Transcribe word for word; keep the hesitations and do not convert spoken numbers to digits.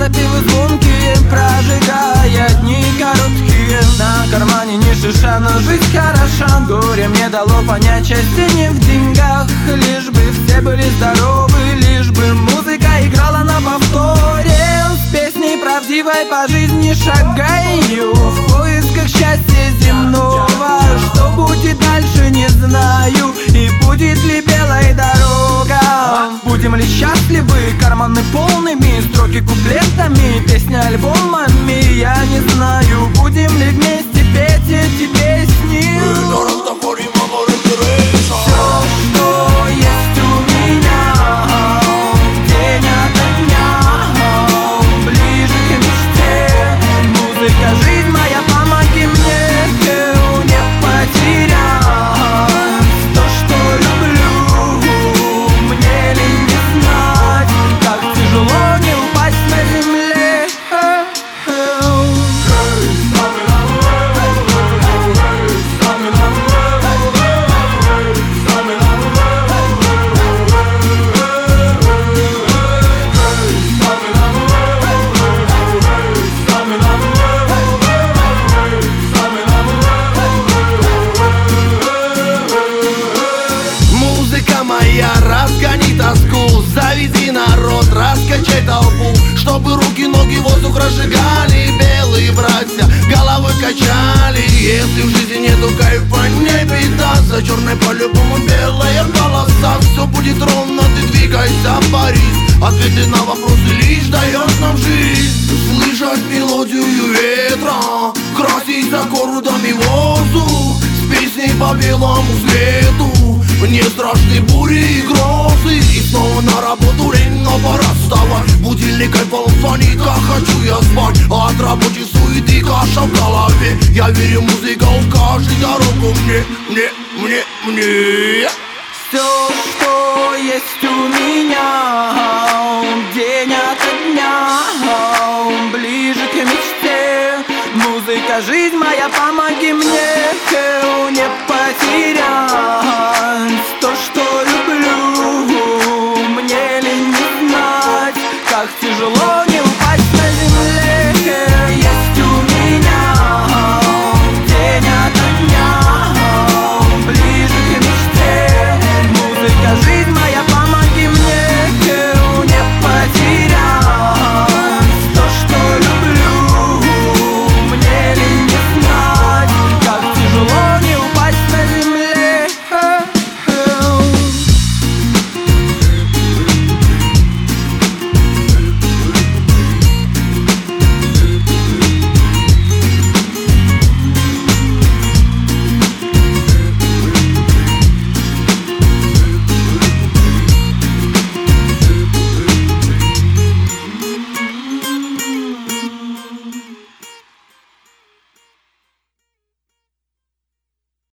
напевы звонкие, прожигая дни короткие. На кармане ни шиша, но жизнь хороша. Горе мне дало понять, счастье не в деньгах. Лишь бы все были здоровы, лишь бы музыка играла на повторе. С песней правдивой по жизни шагаю, в поисках счастья земного. Что будет дальше, не знаю, и будет ли белая дорога. Будем ли счастливы, карманы полными, строки куплетами, песня альбомами. Я не знаю, будем ли вместе петь эти песни. Все, что есть у меня, день ото дня, ближе к мечте. Музыка, жизнь моя, помоги мне не потерять то, что люблю. Мне ли не знать, как тяжело не упасть на земле. Музыка моя, разгони тоску, заведи народ, раскачай толпу, чтобы руки, ноги, воздух разжигали, белые братья головой качали. Если в жизни нету кайфа, не беда, за черной по-любому белая полоса. Все будет ровно, ты двигайся, Борис, ответы на вопросы лишь дает нам жизнь. Слышать мелодию ветра, красить за городами воздух, с песней по белому свету. Мне страшны бури и грозы, и снова на работу лень, но пора вставать. Будильник айфон звонит, как хочу я спать, а от рабочей суеты каша в голове. Я верю, музыка укажет дорогу мне, мне, мне, мне. Все, что есть у меня, день ото дня, ближе к мечте. Музыка, жизнь моя, помоги мне.